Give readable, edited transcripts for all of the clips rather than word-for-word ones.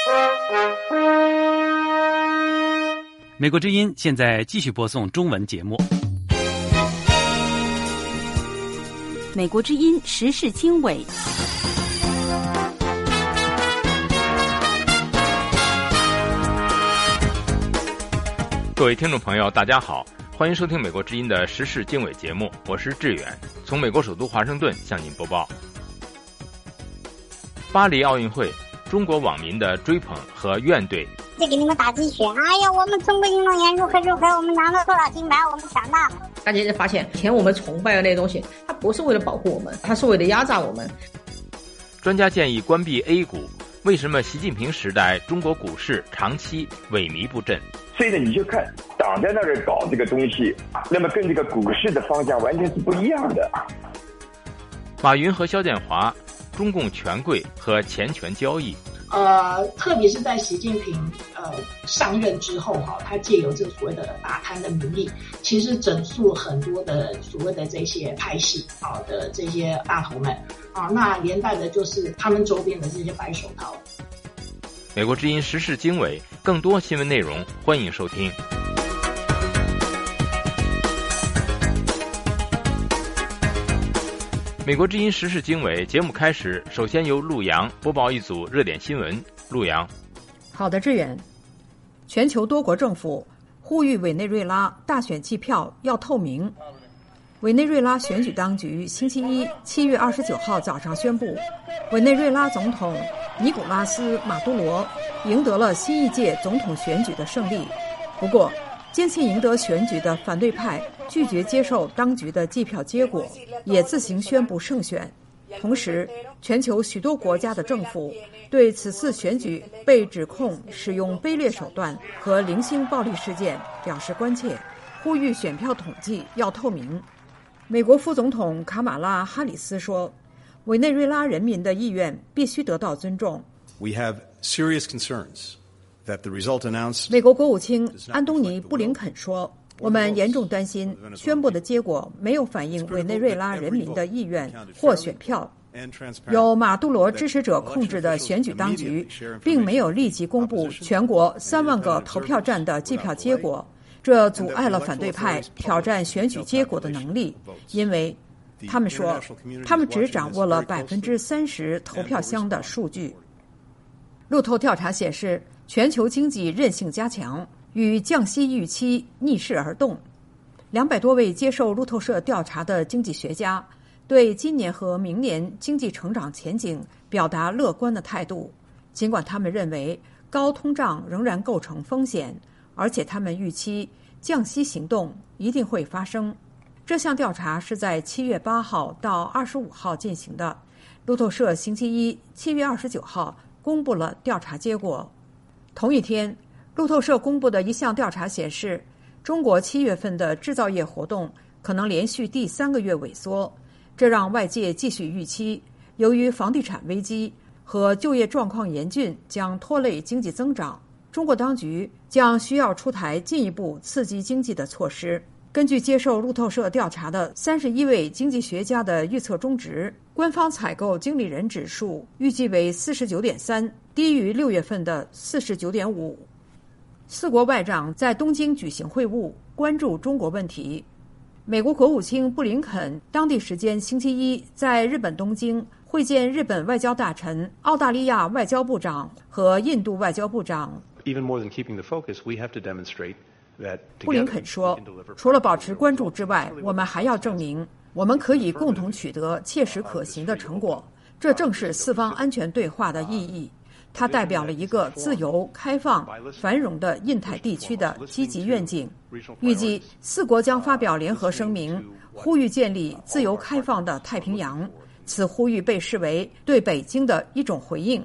美国之音现在继续播送中文节目。 美国之音时事经纬。 各位听众朋友大家好，欢迎收听美国之音的时事经纬节目，我是志远，从美国首都华盛顿向您播报。巴黎奥运会，中国网民的追捧和怨怼， 再给你们打鸡血，哎呀，我们中国运动员如何，我们拿了多少金牌，我们强大。 大家就发现，以前我们崇拜的那些东西，它不是为了保护我们，它是为了压榨我们。 专家建议关闭 A 股，为什么习近平时代中国股市长期萎靡不振？ 所以呢，你就看党在那儿搞这个东西，那么跟这个股市的方向完全是不一样的。 马云和肖建华，中共权贵和钱权交易。 特别是在习近平上任之后他借由这个所谓的打贪的名义，其实整肃很多的所谓的这些派系的这些大头们那连带的就是他们周边的这些白手套。 美国之音时事经纬，更多新闻内容欢迎收听。美国之音时事经纬节目开始，首先由陆洋播报一组热点新闻。陆洋。 好的，志远。全球多国政府呼吁委内瑞拉大选计票要透明。委内瑞拉选举当局星期一7月29号早上宣布，委内瑞拉总统尼古拉斯·马杜罗赢得了新一届总统选举的胜利。不过，坚持赢得选举的反对派拒绝接受当局的计票结果，也自行宣布胜选。同时，全球许多国家的政府对此次选举被指控使用卑劣手段和零星暴力事件表示关切，呼吁选票统计要透明。美国副总统卡马拉·哈里斯说，委内瑞拉人民的意愿必须得到尊重。 We have serious concerns that the result announced. 美国国务卿安东尼·布林肯说，我们严重担心宣布的结果没有反映委内瑞拉人民的意愿或选票。由马杜罗支持者控制的选举当局并没有立即公布全国3万个投票站的计票结果，这阻碍了反对派挑战选举结果的能力，因为他们说他们只掌握了30%投票箱的数据。路透调查显示，全球经济韧性加强，与降息预期逆势而动。200多位接受路透社调查的经济学家对今年和明年经济成长前景表达乐观的态度，尽管他们认为高通胀仍然构成风险，而且他们预期降息行动一定会发生。这项调查是在7月8号到25号进行的。路透社星期一7月29号公布了调查结果。同一天，路透社公布的一项调查显示，中国7月份的制造业活动可能连续第3个月萎缩，这让外界继续预期，由于房地产危机和就业状况严峻将拖累经济增长，中国当局将需要出台进一步刺激经济的措施。根据接受路透社调查的31位经济学家的预测中值，官方采购经理人指数预计为 49.3， 低于6月份的 49.5。 4国外长在东京举行会晤，关注中国问题。美国国务卿布林肯当地时间星期一在日本东京会见日本外交大臣、澳大利亚外交部长和印度外交部长。布林肯说，除了保持关注之外，我们还要证明我们可以共同取得切实可行的成果，这正是四方安全对话的意义。它代表了一个自由、开放、繁荣的印太地区的积极愿景。预计4国将发表联合声明，呼吁建立自由开放的太平洋。此呼吁被视为对北京的一种回应。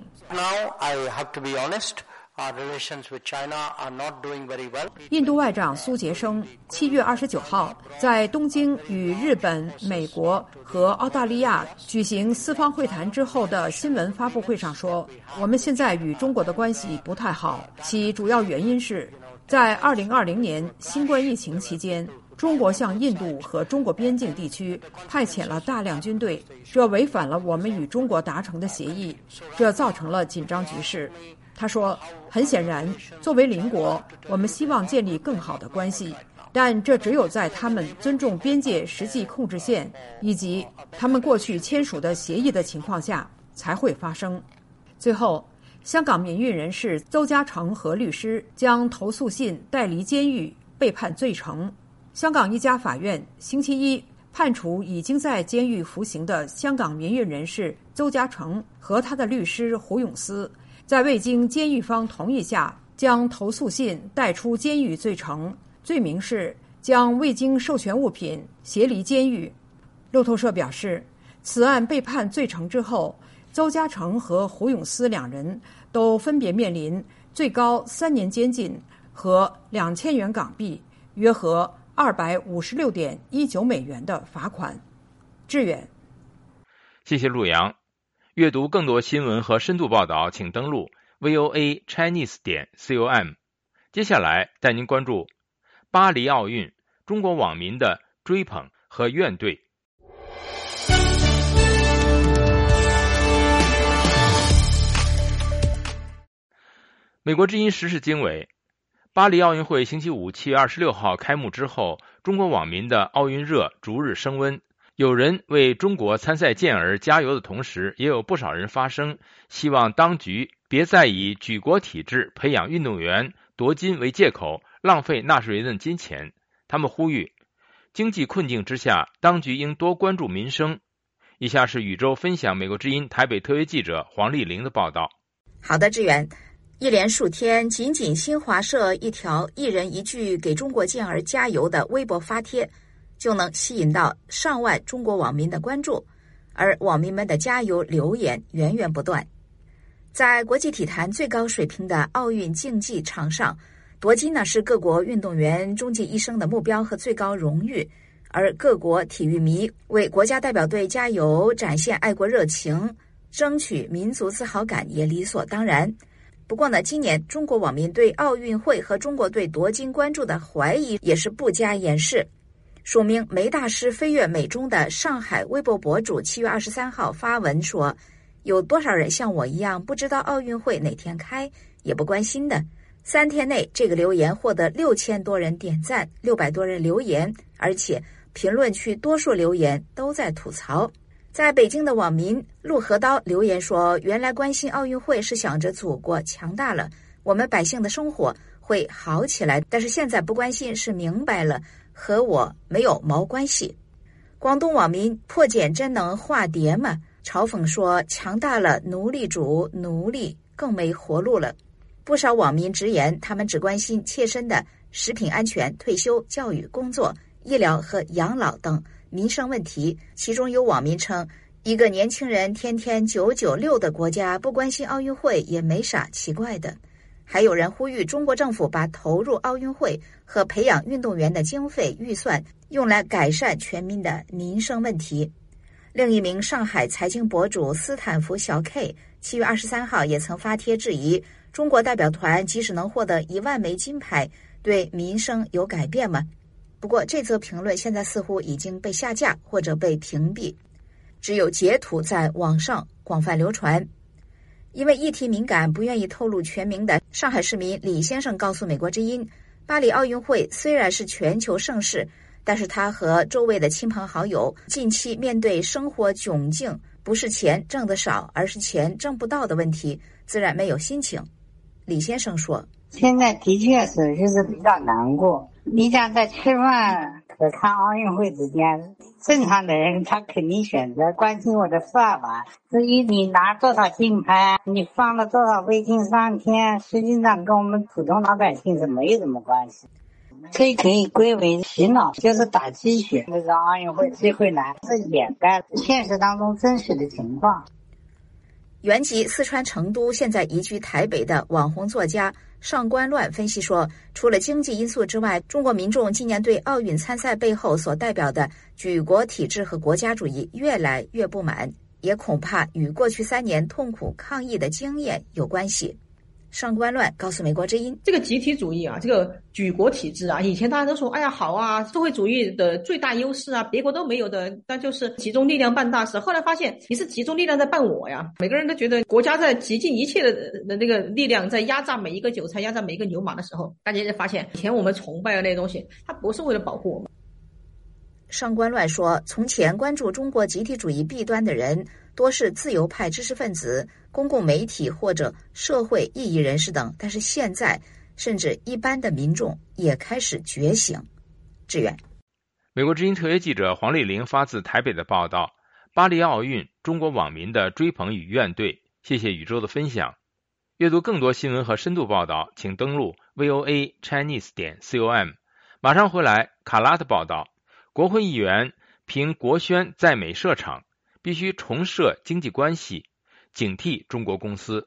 印度外长苏杰生7月29号在东京与日本、美国和澳大利亚举行四方会谈之后的新闻发布会上说，我们现在与中国的关系不太好，其主要原因是在2020年新冠疫情期间，中国向印度和中国边境地区派遣了大量军队，这违反了我们与中国达成的协议，这造成了紧张局势。 他说，很显然，作为邻国，我们希望建立更好的关系，但这只有在他们尊重边界实际控制线以及他们过去签署的协议的情况下才会发生。最后，香港民运人士邹家成和律师将投诉信带离监狱，被判罪成。香港一家法院星期一判处已经在监狱服刑的香港民运人士邹家成和他的律师胡永思，在未经监狱方同意下，将投诉信带出监狱罪成，罪名是将未经授权物品携离监狱。路透社表示，此案被判罪成之后，邹家成和胡永思两人都分别面临最高3年监禁和2000元港币，约合256.19美元的罚款。志远， 谢谢陆阳。阅读更多新闻和深度报道，请登录 voachinese.com。接下来带您关注巴黎奥运，中国网民的追捧和怨怼。美国之音时事经纬，巴黎奥运会星期五7月26号开幕之后，中国网民的奥运热逐日升温。有人为中国参赛健儿加油的同时，也有不少人发声，希望当局别再以举国体制培养运动员夺金为借口，浪费纳税人的金钱。他们呼吁，经济困境之下，当局应多关注民生。以下是宇宙分享美国之音台北特约记者黄丽玲的报道。 好的，志远。一连数天，仅新华社一条一人一句给中国健儿加油的微博发帖，就能吸引到上万中国网民的关注，而网民们的加油留言源源不断。在国际体坛最高水平的奥运竞技场上，夺金呢是各国运动员终极一生的目标和最高荣誉，而各国体育迷为国家代表队加油，展现爱国热情，争取民族自豪感也理所当然。不过呢，今年中国网民对奥运会和中国队夺金关注的怀疑也是不加掩饰。署名梅大师飞跃美中的上海微博博主7月23号发文说，有多少人像我一样不知道奥运会哪天开，也不关心的。3天内，这个留言获得6000多人点赞，600多人留言，而且评论区多数留言都在吐槽。在北京的网民陆河刀留言说，原来关心奥运会是想着祖国强大了，我们百姓的生活会好起来，但是现在不关心是明白了和我没有毛关系。广东网民破茧真能化蝶吗？嘲讽说，强大了奴隶主，奴隶更没活路了。不少网民直言，他们只关心切身的食品安全、退休、教育、工作、医疗和养老等民生问题。其中有网民称，一个年轻人天天996的国家不关心奥运会也没啥奇怪的。还有人呼吁中国政府把投入奥运会和培养运动员的经费预算用来改善全民的民生问题。另一名上海财经博主斯坦福小 K 7月23号也曾发帖质疑，中国代表团即使能获得1万枚金牌，对民生有改变吗？不过这则评论现在似乎已经被下架或者被屏蔽，只有截图在网上广泛流传。因为议题敏感，不愿意透露全名的上海市民李先生告诉美国之音，巴黎奥运会虽然是全球盛事，但是他和周围的亲朋好友近期面对生活窘境，不是钱挣得少，而是钱挣不到的问题，自然没有心情。李先生说， 现在的确是就是比较难过，你想在吃饭和看奥运会之间，正常的人他肯定选择关心我的饭碗。至于你拿多少金牌，你放了多少卫星上天，实际上跟我们普通老百姓是没有什么关系。这可以归为洗脑，就是打鸡血。这个奥运会最会难是掩盖现实当中真实的情况。 原籍四川成都，现在移居台北的网红作家上官乱分析说，除了经济因素之外，中国民众今年对奥运参赛背后所代表的举国体制和国家主义越来越不满，也恐怕与过去3年痛苦抗疫的经验有关系。 上官乱告诉美国之音， 这个集体主义啊，这个举国体制啊，以前大家都说，哎呀好啊，社会主义的最大优势啊，别国都没有的，那就是集中力量办大事。后来发现你是集中力量在办我呀，每个人都觉得国家在极尽一切的那个力量在压榨每一个韭菜，压榨每一个牛马的时候，大家就发现以前我们崇拜的那些东西，它不是为了保护我们。 上官乱说，从前关注中国集体主义弊端的人多是自由派知识分子、公共媒体或者社会异议人士等，但是现在甚至一般的民众也开始觉醒。志远， 美国之音特约记者黄丽玲发自台北的报道：巴黎奥运，中国网民的追捧与怨怼。谢谢宇宙的分享。阅读更多新闻和深度报道，请登录 voachinese.com。马上回来，卡拉的报道：国会议员凭国宣在美设厂，必须重设经济关系，警惕中国公司。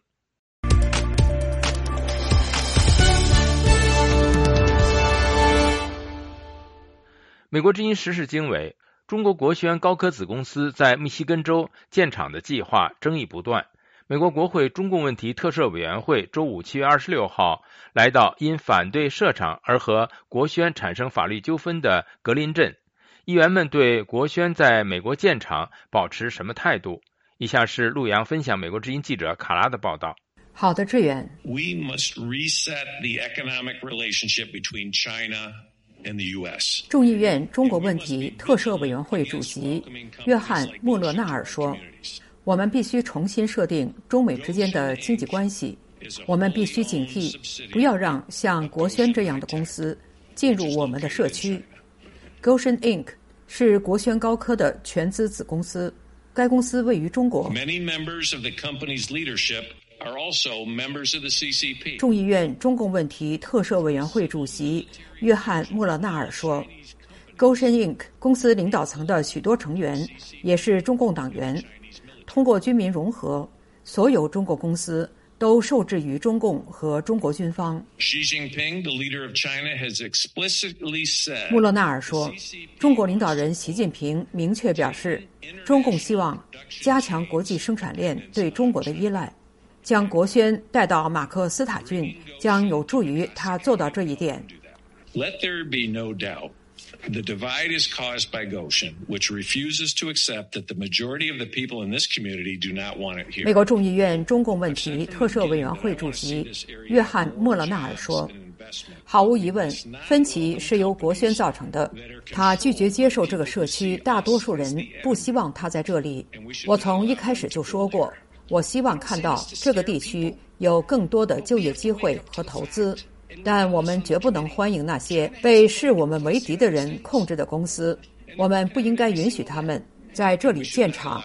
美国之音时事经纬，中国国宣高科子公司在密西根州建厂的计划争议不断。美国国会中共问题特设委员会周五7月26号来到因反对设厂而和国宣产生法律纠纷的格林镇。议员们对国宣在美国建厂保持什么态度？以下是陆洋分享美国之音记者卡拉的报道。 好的，志远。 We must reset the economic relationship between China and the U.S. 众议院中国问题特设委员会主席约翰·穆勒纳尔说，我们必须重新设定中美之间的经济关系，我们必须警惕，不要让像国宣这样的公司进入我们的社区。Goshen Inc. 是国宣高科的全资子公司，该公司位于中国。 Many members of the company's leadership are also members of the CCP. 众议院中共问题特设委员会主席约翰·穆勒纳尔说， Goshen Inc. 公司领导层的许多成员也是中共党员。通过军民融合，所有中国公司都受制于中共和中国军方。 Xi Jinping, the leader of China, has explicitly said. 穆勒纳尔说，中国领导人习近平明确表示，中共希望加强国际生产链对中国的依赖，将国宣带到马克斯塔郡将有助于他做到这一点。 Let there be no doubt. The divide is caused by Goshen, which refuses to accept that the majority of the people in this community do not want it here. 美国众议院中共问题特设委员会主席约翰·莫勒纳尔说，毫无疑问，分歧是由国宣造成的。他拒绝接受这个社区大多数人不希望他在这里。我从一开始就说过，我希望看到这个地区有更多的就业机会和投资。但我们绝不能欢迎那些被视我们为敌的人控制的公司，我们不应该允许他们在这里建厂。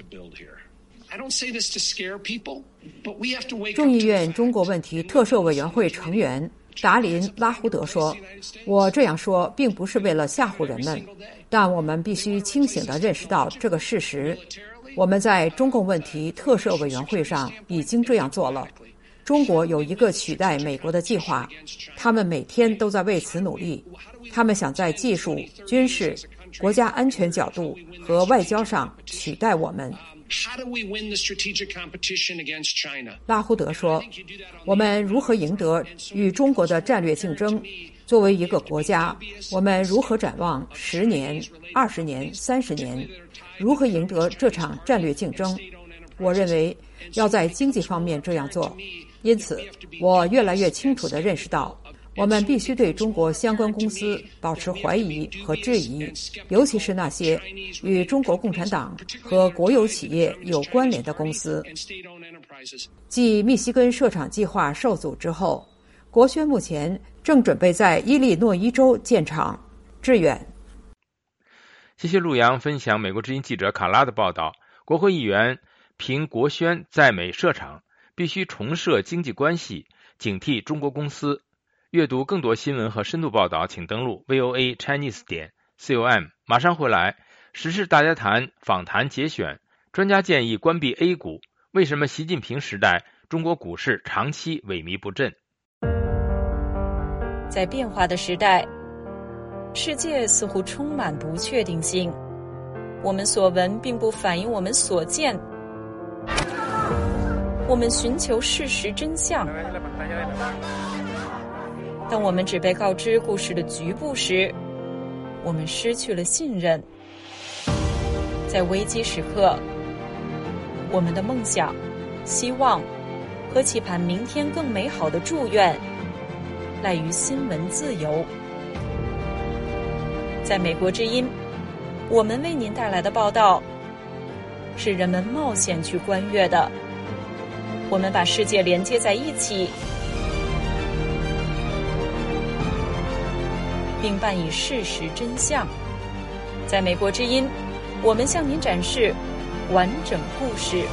众议院中国问题特设委员会成员达林·拉胡德说，我这样说并不是为了吓唬人们，但我们必须清醒地认识到这个事实。我们在中共问题特设委员会上已经这样做了。中国有一个取代美国的计划，他们每天都在为此努力。他们想在技术、军事、国家安全角度和外交上取代我们。拉胡德说，我们如何赢得与中国的战略竞争？作为一个国家，我们如何展望10年、20年、30年？如何赢得这场战略竞争？我认为要在经济方面这样做。因此，我越来越清楚地认识到，我们必须对中国相关公司保持怀疑和质疑，尤其是那些与中国共产党和国有企业有关联的公司。继密西根设厂计划受阻之后，国宣目前正准备在伊利诺伊州建厂。致远。 谢谢陆洋分享美国之音记者卡拉的报道。国会议员凭国宣在美设厂，必须重设经济关系，警惕中国公司。阅读更多新闻和深度报道，请登录 voachinese.com。马上回来，时事大家谈访谈节选。专家建议关闭 A 股，为什么习近平时代中国股市长期萎靡不振？ 在变化的时代，世界似乎充满不确定性。我们所闻并不反映我们所见。 我们寻求事实真相。当我们只被告知故事的局部时，我们失去了信任。在危机时刻，我们的梦想、希望和期盼明天更美好的祝愿赖于新闻自由。在美国之音，我们为您带来的报道是人们冒险去观阅的。我们把世界连接在一起，并伴以事实真相。在美国之音，我们向您展示完整故事。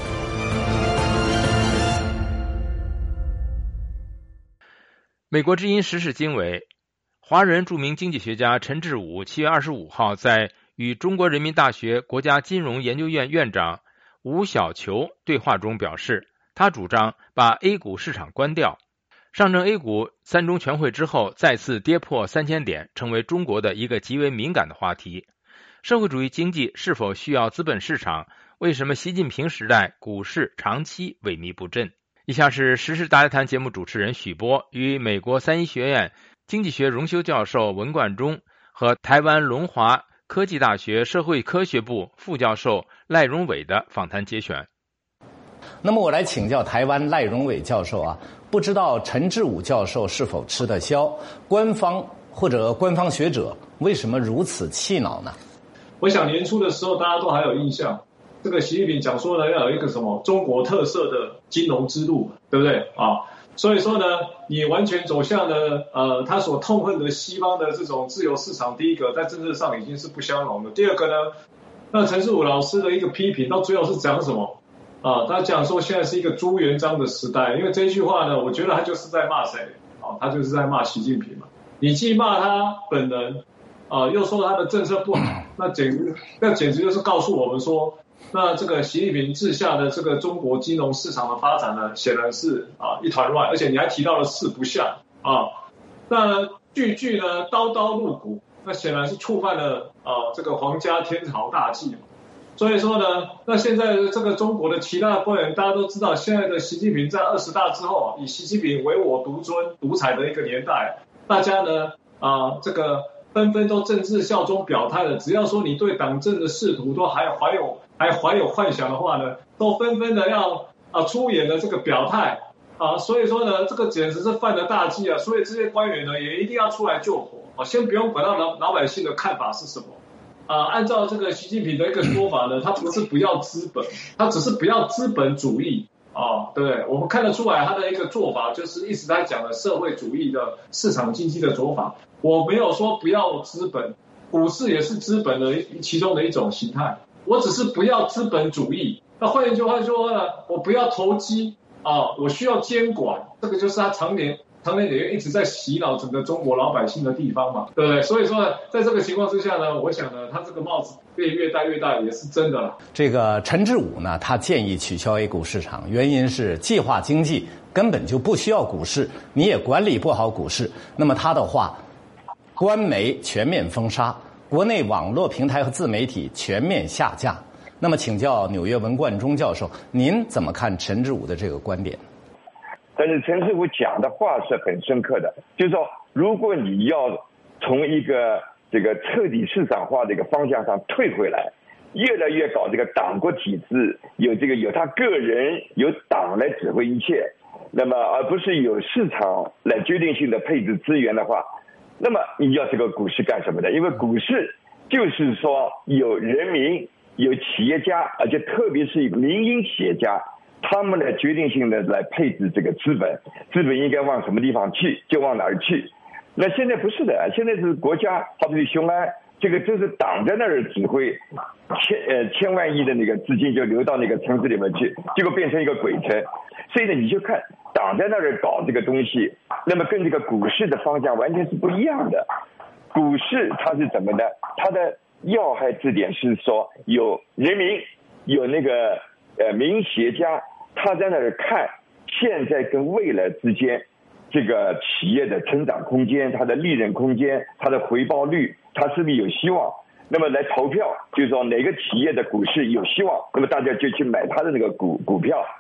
美国之音时事经纬，华人著名经济学家陈志武7月25号在与中国人民大学国家金融研究院院长吴小球对话中表示，他主张把 A 股市场关掉。上证 A 股3中全会之后再次跌破3000点，成为中国的一个极为敏感的话题。社会主义经济是否需要资本市场？为什么习近平时代股市长期萎靡不振？以下是时事大家谈节目主持人许波与美国三一学院经济学荣休教授文冠中和台湾龙华科技大学社会科学部副教授赖荣伟的访谈节选。 那么我来请教台湾赖荣伟教授啊，不知道陈志武教授是否吃得消？官方或者官方学者为什么如此气恼呢？ 我想年初的时候大家都还有印象，这个习近平讲说呢，要有一个什么中国特色的金融之路，对不对啊？所以说呢，你完全走向了他所痛恨的西方的这种自由市场，第一个在政治上已经是不相容的。第二个呢，那陈志武老师的一个批评到最后是讲什么啊？他讲说现在是一个朱元璋的时代，因为这一句话呢，我觉得他就是在骂谁啊？他就是在骂习近平嘛。你既骂他本人又说他的政策不好，那简直就是告诉我们说，那这个习近平治下的这个中国金融市场的发展呢，显然是一团乱，而且你还提到了四不像啊，那句呢刀刀入骨，那显然是触犯了这个皇家天朝大忌嘛。所以说呢，那现在这个中国的其他的官员，大家都知道，现在的习近平在20大之后，以习近平唯我独尊、独裁的一个年代，大家呢这个纷纷都政治效忠表态了，只要说你对党政的仕途都还怀有幻想的话呢，都纷纷的要出演的这个表态所以说呢，这个简直是犯了大忌啊！所以这些官员呢，也一定要出来救火先不用管到老百姓的看法是什么按照这个习近平的一个说法呢，他不是不要资本，他只是不要资本主义对不对？我们看得出来他的一个做法就是一直在讲的社会主义的市场经济的做法。我没有说不要资本，股市也是资本的其中的一种形态。我只是不要资本主义。那换句话说呢，我不要投机我需要监管，这个就是他常年一直在洗脑整个中国老百姓的地方嘛，对不对？所以说呢，在这个情况之下呢，我想呢，他这个帽子被越戴越大也是真的了。 这个陈志武呢，他建议取消 A 股市场，原因是计划经济根本就不需要股市，你也管理不好股市。那么他的话，官媒全面封杀，国内网络平台和自媒体全面下架。那么请教纽约文冠中教授，您怎么看陈志武的这个观点？ 但是陈师傅讲的话是很深刻的，就是说，如果你要从一个这个彻底市场化的一个方向上退回来，越来越搞这个党国体制，有他个人有党来指挥一切，那么而不是有市场来决定性的配置资源的话，那么你要这个股市干什么的？因为股市就是说有人民有企业家，而且特别是民营企业家，他们来决定性的来配置这个资本应该往什么地方去就往哪儿去。那现在不是的，现在是国家好比雄安，这个就是党在那儿指挥，千万亿的那个资金就流到那个城市里面去，结果变成一个鬼城。所以呢，你就看党在那儿搞这个东西，那么跟这个股市的方向完全是不一样的。股市它是怎么的？它的要害之点是说有人民有那个民营企业家，他在那儿看现在跟未来之间这个企业的成长空间，它的利润空间，它的回报率，它是不是有希望？那么来投票，就是说哪个企业的股市有希望，那么大家就去买它的那个股票。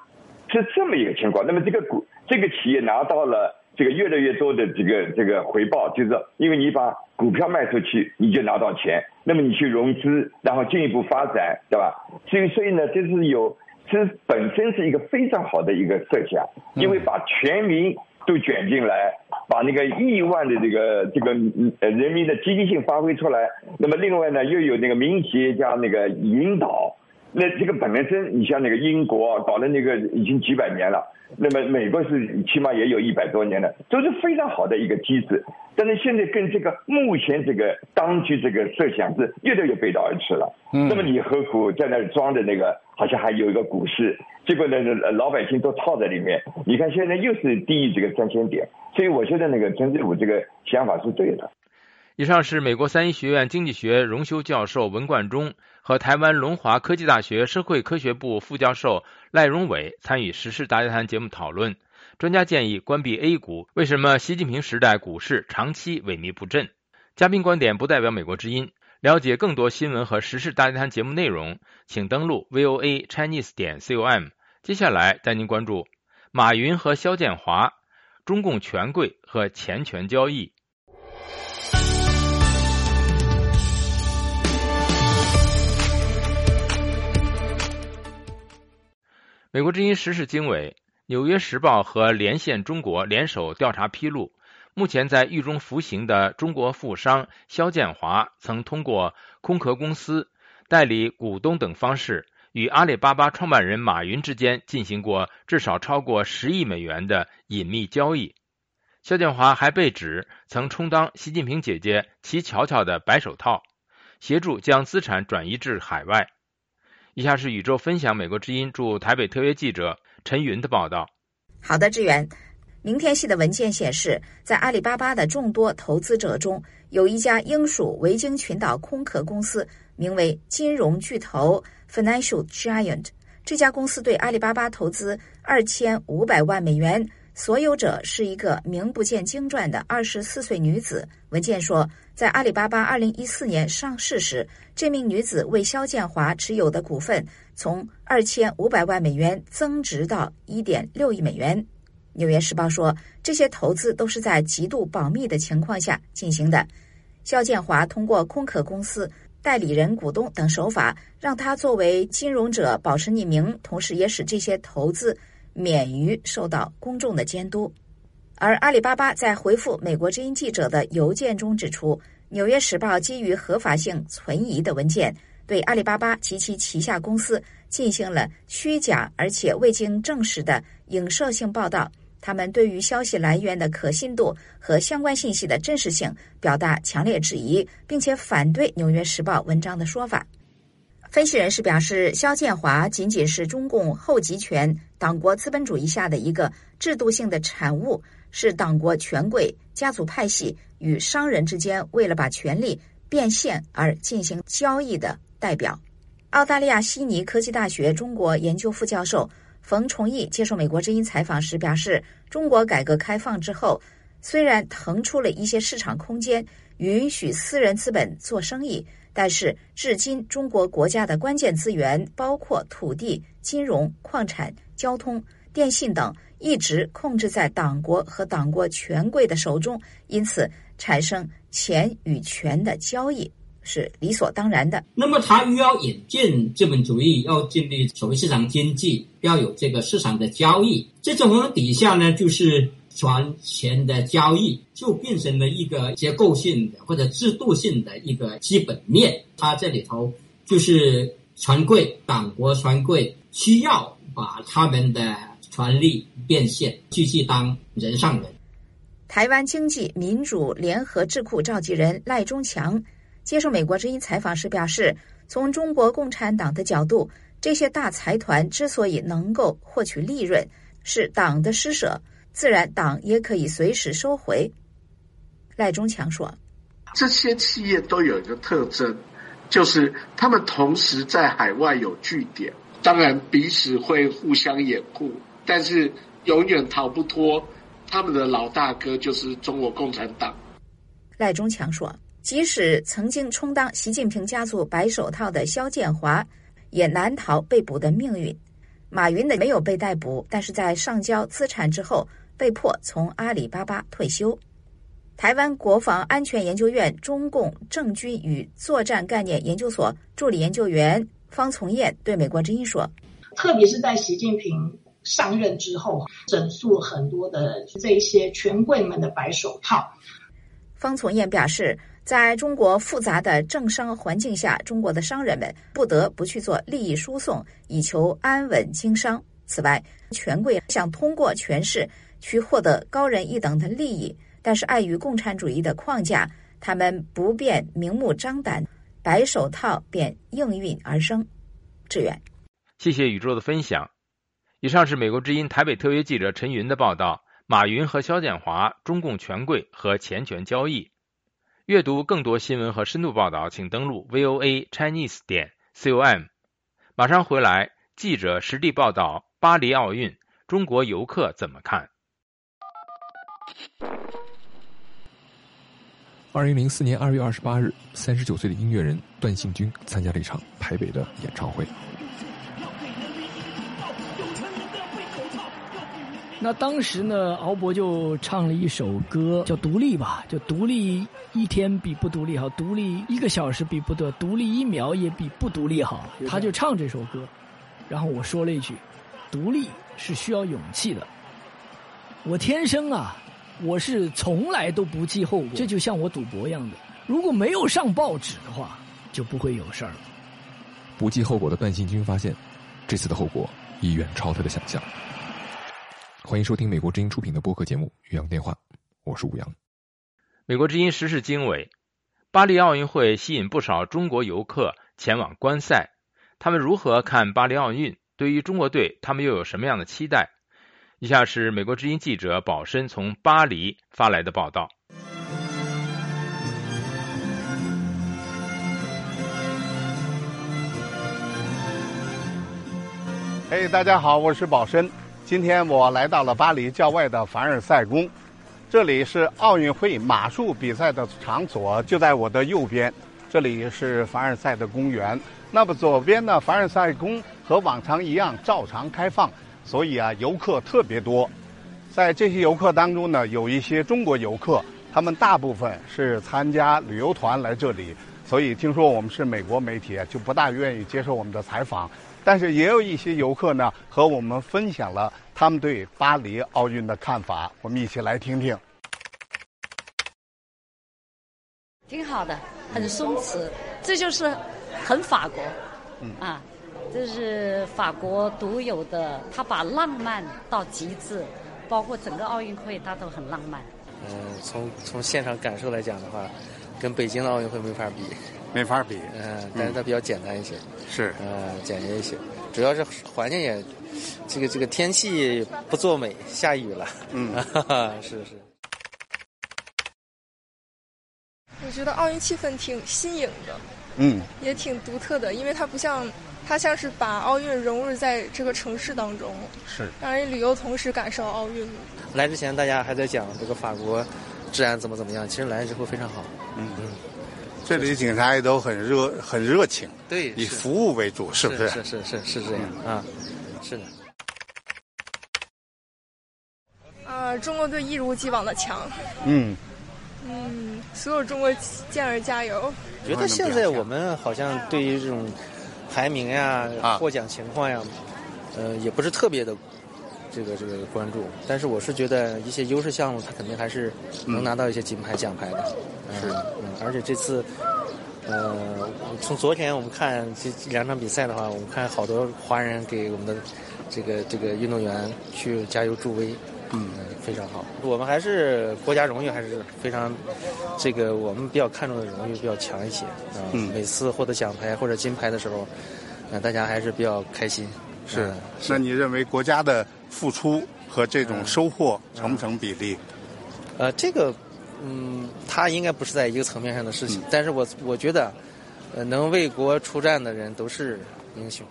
是这么一个情况。那么这个企业拿到了这个越来越多的这个回报，就是说因为你把股票卖出去，你就拿到钱，那么你去融资，然后进一步发展，对吧？所以呢，这本身是一个非常好的一个设想，因为把全民都卷进来，把那个亿万的这个人民的积极性发挥出来。那么另外呢，又有那个民营企业家那个引导，那这个本身你像那个英国搞了那个已经几百年了，那么美国是起码也有100多年了，都是非常好的一个机制。但是现在跟这个目前这个当局这个设想是越来越背道而驰了。那么你何苦在那里装的那个好像还有一个股市，结果呢老百姓都套在里面。你看现在又是低于这个3000点，所以我觉得那个陈志武这个想法是对的。 以上是美国三一学院经济学荣休教授文冠中和台湾龙华科技大学社会科学部副教授赖荣伟参与时事大家谈节目讨论。专家建议关闭 A 股，为什么习近平时代股市长期萎靡不振？嘉宾观点不代表美国之音。了解更多新闻和时事大家谈节目内容，请登录 voachinese.com。接下来带您关注马云和肖建华、中共权贵和钱权交易。美国之音时事经纬，纽约时报和连线中国联手调查披露，目前在狱中服刑的中国富商肖建华曾通过空壳公司、代理股东等方式，与阿里巴巴创办人马云之间进行过至少超过10亿美元的隐秘交易。肖建华还被指曾充当习近平姐姐齐乔乔的白手套，协助将资产转移至海外。以下是宇宙分享美国之音驻台北特约记者陈云的报道。 好的，志远。明天系的文件显示，在阿里巴巴的众多投资者中，有一家英属维京群岛空壳公司，名为金融巨头 Financial Giant。这家公司对阿里巴巴投资2500万美元，所有者是一个名不见经传的24岁女子。文件说，在阿里巴巴2014年上市时，这名女子为肖建华持有的股份从2500万美元增值到1.6亿美元。纽约时报说，这些投资都是在极度保密的情况下进行的。肖建华通过空壳公司、代理人、股东等手法，让他作为金融者保持匿名，同时也使这些投资免于受到公众的监督。而阿里巴巴在回复美国之音记者的邮件中指出，纽约时报基于合法性存疑的文件，对阿里巴巴及其旗下公司进行了虚假而且未经证实的影射性报道。他们对于消息来源的可信度和相关信息的真实性表达强烈质疑，并且反对《纽约时报》文章的说法。分析人士表示，肖建华仅仅是中共后集权党国资本主义下的一个制度性的产物，是党国权贵、家族派系与商人之间为了把权力变现而进行交易的代表。澳大利亚悉尼科技大学中国研究副教授冯崇义接受美国之音采访时表示，中国改革开放之后，虽然腾出了一些市场空间，允许私人资本做生意，但是至今中国国家的关键资源包括土地、金融、矿产、交通、电信等，一直控制在党国和党国权贵的手中，因此产生钱与权的交易是理所当然的。 那么他又要引进资本主义，要建立所谓市场经济，要有这个市场的交易，这种底下呢，就是权钱的交易，就变成了一个结构性的或者制度性的一个基本面。它这里头就是权贵、党国权贵需要把他们的权力变现，继续当人上人。 台湾经济民主联合智库召集人赖中强接受美国之音采访时表示，从中国共产党的角度，这些大财团之所以能够获取利润，是党的施舍，自然党也可以随时收回。赖中强说， 这些企业都有一个特征，就是他们同时在海外有据点，当然彼此会互相掩护，但是永远逃不脱他们的老大哥就是中国共产党。 赖中强说，即使曾经充当习近平家族白手套的肖建华，也难逃被捕的命运。 马云没有被逮捕，但是在上交资产之后，被迫从阿里巴巴退休。台湾国防安全研究院中共政军与作战概念研究所助理研究员方从彦对美国之音说：“ 特别是在习近平上任之后，整肃很多的这一些权贵们的白手套。” 方从彦表示，在中国复杂的政商环境下，中国的商人们不得不去做利益输送，以求安稳经商。此外，权贵想通过权势去获得高人一等的利益，但是碍于共产主义的框架，他们不便明目张胆，白手套便应运而生。志远， 谢谢宇宙的分享。以上是美国之音台北特约记者陈云的报道。马云和肖建华，中共权贵和钱权交易。阅读更多新闻和深度报道，请登录 voachinese.com。马上回来，记者实地报道巴黎奥运，中国游客怎么看 ？2004年2月28日，39岁的音乐人段信军参加了一场台北的演唱会。 那当时呢，敖博就唱了一首歌，叫《独立》吧，就独立一天比不独立好，独立1个小时比不得，独立1秒也比不独立好。他就唱这首歌，然后我说了一句：“独立是需要勇气的。我天生啊，我是从来都不计后果，这就像我赌博一样的，如果没有上报纸的话，就不会有事儿了。” 不计后果的段信军发现，这次的后果已远超他的想象。欢迎收听美国之音出品的播客节目《岳阳电话》，我是吴阳。 美国之音时事经纬，巴黎奥运会吸引不少中国游客前往观赛，他们如何看巴黎奥运？对于中国队，他们又有什么样的期待？以下是美国之音记者宝申从巴黎发来的报道。 大家好，我是宝申。今天我来到了巴黎郊外的凡尔赛宫，这里是奥运会马术比赛的场所，就在我的右边。这里是凡尔赛的公园，那么左边呢，凡尔赛宫和往常一样照常开放，所以游客特别多。在这些游客当中呢，有一些中国游客，他们大部分是参加旅游团来这里，所以听说我们是美国媒体，就不大愿意接受我们的采访。但是也有一些游客呢，和我们分享了他们对巴黎奥运的看法，我们一起来听听。 挺好的，很松弛，这就是很法国，这是法国独有的，他把浪漫到极致，包括整个奥运会，他都很浪漫。 从现场感受来讲的话，跟北京的奥运会没法比。但是它比较简单一些， 是简约一些，主要是环境也，这个天气不作美，下雨了，是。 我觉得奥运气氛挺新颖的，也挺独特的，因为它像是把奥运融入在这个城市当中， 是让人旅游同时感受奥运。 来之前大家还在讲这个法国治安怎么样，其实来之后非常好， 这里警察也都很热情， 对， 以服务为主，是不是？ 是这样是的。 中国队一如既往的强。所有中国健儿加油！ 觉得现在我们好像对于这种排名呀、获奖情况呀，也不是特别的这个关注，但是我是觉得一些优势项目，它肯定还是能拿到一些金牌奖牌的。 是， 而且这次，从昨天我们看这2场比赛的话，我们看好多华人给我们的这个运动员去加油助威，非常好。我们还是国家荣誉还是非常，我们比较看重的荣誉比较强一些每次获得奖牌或者金牌的时候，大家还是比较开心。 是，那你认为国家的付出和这种收获成不成比例？ 他应该不是在一个层面上的事情，但是我觉得，能为国出战的人都是英雄。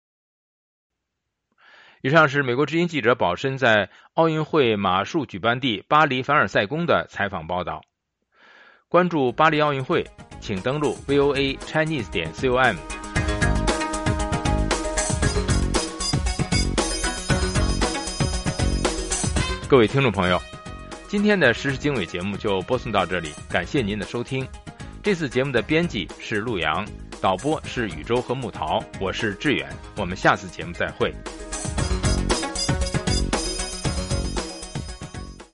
以上是美国之音记者宝申在奥运会马术举办地巴黎凡尔赛宫的采访报道。关注巴黎奥运会，请登录 voachinese.com。 各位听众朋友，今天的时事经纬节目就播送到这里，感谢您的收听。这次节目的编辑是陆阳，导播是宇宙和木桃，我是志远，我们下次节目再会。